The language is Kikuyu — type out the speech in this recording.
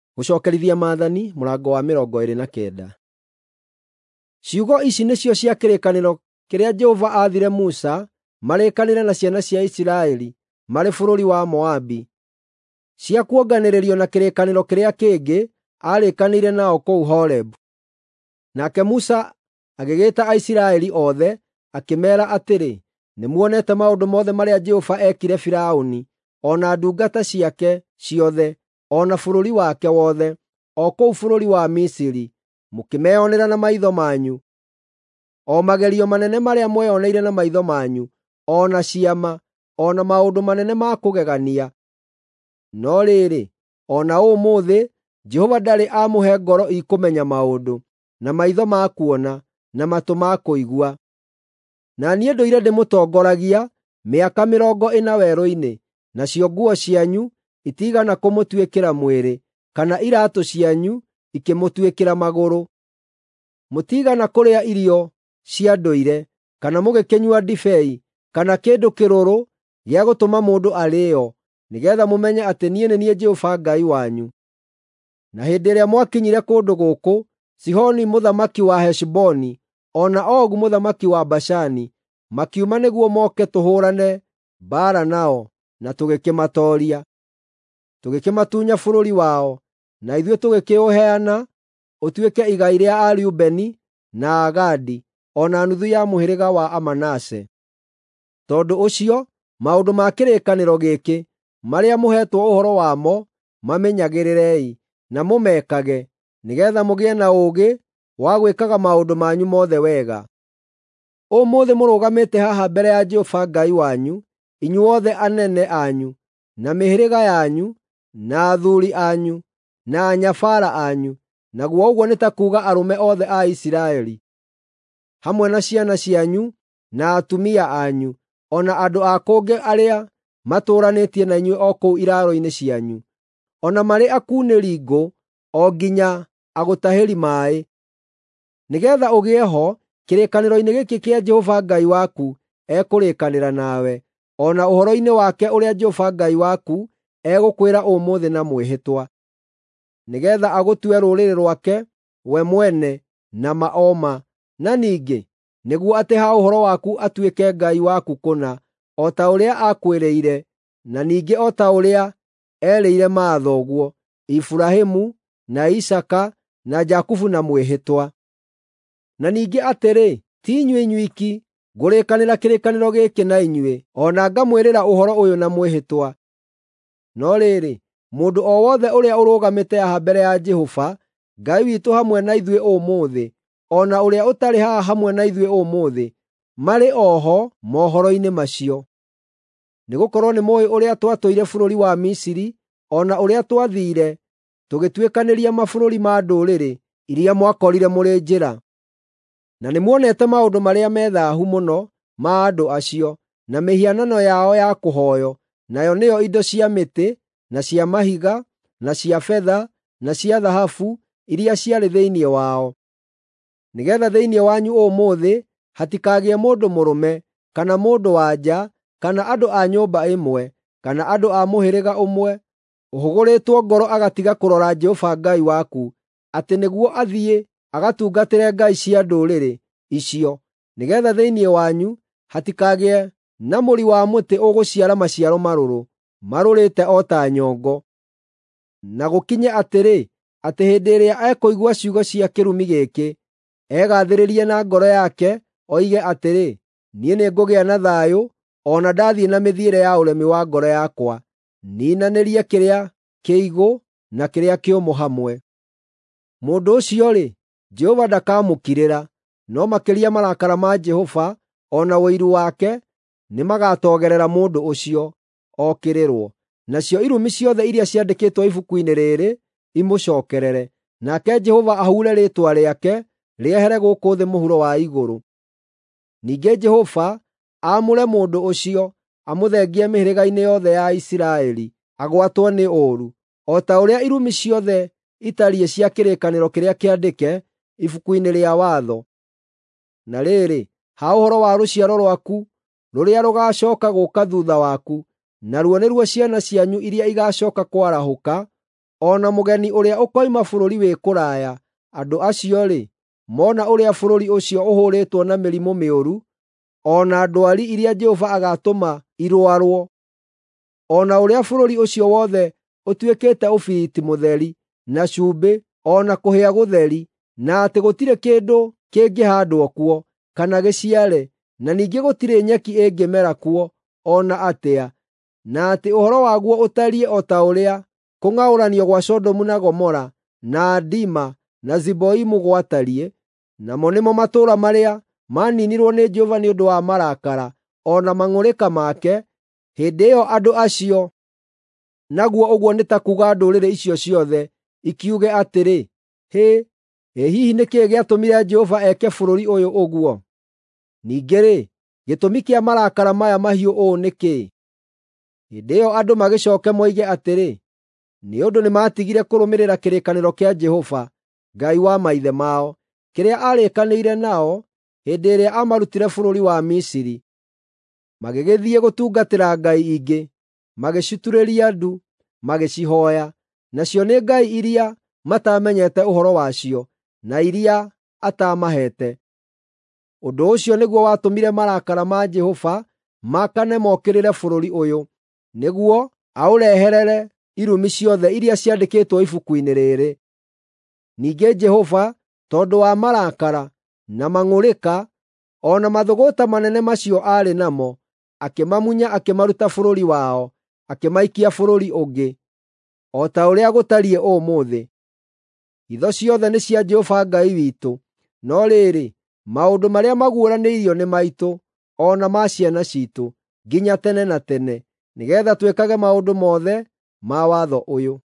Gũcokerithia Maathani mũrango wa 29. Ciugo ici nĩcio cia kĩrĩkanĩro kĩrĩa Jehova aathire Musa marĩkanĩre na ciana cia Isiraeli marĩ bũrũri wa Moabi, cia kuonganĩrĩrio na kĩrĩkanĩro kĩrĩa kĩngĩ aarĩkanĩire nao kũu Horebu. Nake Musa agĩgĩĩta Aisiraeli othe, akĩmeera atĩrĩ, nĩmuonete maũndũ mothe marĩa Jehova ekire Firaũni, o na ndungata ciake ciothe, o na bũrũri wake wothe, o kũu bũrũri wa Misiri, mũkĩmeyonera na maitho manyu. O magerio manene marĩa mweyoneire na maitho manyu, o na ciama, o na maũndũ manene ma kũgegania. No rĩrĩ, o na ũmũthĩ, Jehova ndarĩ amũhe ngoro ikũmenya maũndũ, na maitho ma kuona, na matũ ma kũigua. Na niĩ ndũire ndĩmũtongoragia mĩaka 40 werũ-inĩ, nacio nguo cianyu itigana kũmũtuĩkĩra mwĩrĩ, kana iraatũ cianyu ikĩmũtuĩkĩra magũrũ. Mũtigana kũrĩa irio cia ndũire, kana mũgĩkĩnyua ndibei, kana kĩndũ kĩrũrũ gĩa gũtũma mũndũ arĩĩo, nĩgeetha mũmenye atĩ niĩ nĩ niĩ Jehova Ngai wanyu. Na hĩndĩ ĩrĩa mwakinyire kũndũ gũkũ, Sihoni mũthamaki wa Heshiboni, o na Ogu mũthamaki wa Bashani, makiuma nĩguo moke tũhũũrane mbaara nao, na tũgĩkĩmatooria. Tũgĩkĩmatunya bũrũri wao, na ithuĩ tũgĩkĩũheana ũtuĩke igai rĩa Arubeni na Agadi, o na nuthu ya mũhĩrĩga wa Amanase. Tondũ ũcio, maũndũ ma kĩrĩkanĩro gĩkĩ, marĩa mũheetwo ũhoro wamo, mamenyagĩrĩrei, na mũmekage, nĩgeetha mũgĩe na ũũgĩ wa gwĩkaga maũndũ manyu mothe wega. Ũmũthĩ mũrũgamĩte haha mbere ya Jehova Ngai wanyu, inyuothe anene anyu, na mĩhĩrĩga yanyu, na athuuri anyu, na anyabara anyu, naguo ũguo nĩ ta kuuga arũme othe a Isiraeli, hamwe na ciana cianyu, na atumia anyu, o na andũ a kũngĩ arĩa matũũranĩtie na inyuĩ o kũu iraaro-inĩ cianyu, o na marĩ akuunĩri ngũ, o nginya agũtahĩri maaĩ, nĩgeetha ũgĩe ho kĩrĩkanĩro-inĩ gĩkĩ kĩa Jehova Ngai waku ekũrĩkanĩra nawe, o na ũhoro-inĩ wake ũrĩa Jehova Ngai waku egũkwĩra ũmũthĩ na mwĩhĩtwa, nĩgeetha agũtue rũrĩrĩ rwake we mwene na maoma, na ningĩ nĩguo atĩ ha ũhoro waku atuĩke Ngai waku kũna, o ta ũrĩa akwĩrĩire, na ningĩ o ta ũrĩa erĩire maathoguo Iburahĩmu na Isaka na Jakubu na mwĩhĩtwa. Na ningĩ atĩrĩ, ti inyuĩ inyuiki ngũrĩkanĩra kĩrĩkanĩro gĩkĩ na inyuĩ, o na ngamwĩrĩra ũhoro ũyũ na mwĩhĩtwa. No rĩrĩ, mũndũ o wothe ũrĩa ũrũgamĩte haha mbere ya Jehova Ngai witũ hamwe na ithuĩ ũmũthĩ, o na ũrĩa ũtarĩ haha hamwe na ithuĩ ũmũthĩ, marĩ oho mohoro-inĩ macio. Nĩgũkorwo nĩmũũĩ ũrĩa twatũire bũrũri wa Misiri, o na ũrĩa twathiire tũgĩtuĩkanĩria mabũrũri ma ndũrĩrĩ iria mwakorire mũrĩ njĩra. Na nĩmuonete maũndũ marĩa methaahu mũno ma andũ acio, na mĩhianano yao ya kũhooyo, nayo nĩyo indo cia mĩtĩ, na cia mahiga, na cia betha, na cia thahabu, iria ciarĩ thĩinĩ wao. Nĩgeetha thĩinĩ wanyu ũmũthĩ hatikagĩe mũndũ mũrũme, kana mũndũ-wa-nja, kana andũ a nyũmba ĩmwe, kana andũ a mũhĩrĩga ũmwe, ũhũgũrĩtwo ngoro agatiga kũrora Jehova Ngai waku, atĩ nĩguo athiĩ agatungatĩre ngai cia ndũrĩrĩ icio, nĩgeetha thĩinĩ wanyu hatikagĩe na mũri wa mũtĩ ũgũciara maciaro marũrũ, marũrĩte o ta nyongo. Na gũkinye atĩrĩ, atĩ hĩndĩ ĩrĩa ekũigua ciugo cia kĩrumi gĩkĩ, egaathĩrĩrie na ngoro yake, oige atĩrĩ, niĩ nĩngũgĩa na thayũ, o na ndathiĩ na mĩthiĩre ya ũremi wa ngoro yakwa, niinanĩrie kĩrĩa kĩigũ na kĩrĩa kĩũmũ hamwe. Mũndũ ũcio-rĩ, Jehova ndakamũkirĩra, no makĩria marakara ma Jehova, o na ũiru wake, nĩmagatogerera mũndũ ũcio, okĩrĩrwo. Nacio irumi ciothe iria ciandĩkĩtwo ibuku-inĩ rĩrĩ imũcookerere, nake Jehova ahure rĩĩtwa rĩake rĩehere gũkũ thĩ mũhuro wa igũrũ. Ningĩ Jehova aamũre mũndũ ũcio, amũthengie mĩhĩrĩga-inĩ yothe ya Isiraeli, agwatwo nĩ ũũru, o ta ũrĩa irumi ciothe itariĩ cia kĩrĩkanĩro kĩrĩa kĩandĩke ibuku-inĩ rĩa watho. Na rĩrĩ, ha ũhoro wa rũciaro rwaku rũrĩa rũgacooka gũũka thuutha waku, naruo nĩruo ciana cianyu iria igacooka kwarahũka, O na mũgeni ũrĩa ũkoima bũrũri wĩ kũraya, andũ acio-rĩ, mona ũrĩa bũrũri ũcio ũhũrĩtwo na mĩrimũ mĩũru, o na ndwari iria Jehova agatũma irwarwo, o na ũrĩa bũrũri ũcio wothe ũtuĩkĩte ũbiriti mũtheri, na cumbĩ, o na kũhĩa gũtheri, na atĩ gũtirĩ kĩndũ kĩngĩhandwo kuo, kana gĩciare, na ningĩ gũtirĩ nyeki ĩngĩmera kuo o na atĩa, na atĩ ũhoro waguo ũtariĩ o ta ũrĩa kũng'aũranio gwa Sodomu na Gomora, na Adima, na Ziboimu gwatariĩ, namo nĩmo matũũra marĩa maaninirwo nĩ Jehova nĩ ũndũ wa marakara, o na mang'ũrĩka make, hĩndĩ ĩyo andũ acio, naguo ũguo nĩ ta kuuga ndũrĩrĩ icio ciothe, ikiuge atĩrĩ, ĩ hihi nĩ kĩĩ gĩatũmire Jehova eke bũrũri ũyũ ũguo? Ningĩ-rĩ, gĩtũmi kĩa marakara maya mahiũ ũũ nĩ kĩĩ? Hĩndĩ ĩyo andũ magĩcooke moige atĩrĩ, nĩ ũndũ nĩmatigire kũrũmĩrĩra kĩrĩkanĩro kĩa Jehova, Ngai wa maithe mao, kĩrĩa aarĩkanĩire nao hĩndĩ ĩrĩa amarutire bũrũri wa Misiri. Magĩgĩthiĩ gũtungatĩra ngai ingĩ, magĩciturĩria ndu, magĩcihooya, nacio nĩ ngai iria matamenyete ũhoro wacio, na iria atamahete. Ũndũ ũcio nĩguo watũmire marakara ma Jehova maakane mokĩrĩre bũrũri ũyũ, nĩguo aũreherere irumi ciothe iria ciandĩkĩtwo ibuku-inĩ rĩrĩ. Ningĩ Jehova, tondũ wa marakara na mang'ũrĩka, o na mathũgũta manene macio aarĩ namo, akĩmamunya akĩmaruta bũrũri wao, akĩmaikia bũrũri ũngĩ, o ta ũrĩa gũtariĩ ũmũthĩ. Hitho ciothe nĩ cia Jehova Ngai witũ, no rĩrĩ, maũndũ marĩa maguũranĩirio nĩ maitũ, o na ma ciana ciitũ, nginya tene na tene, nĩgeetha twĩkage maũndũ mothe ma watho ũyũ.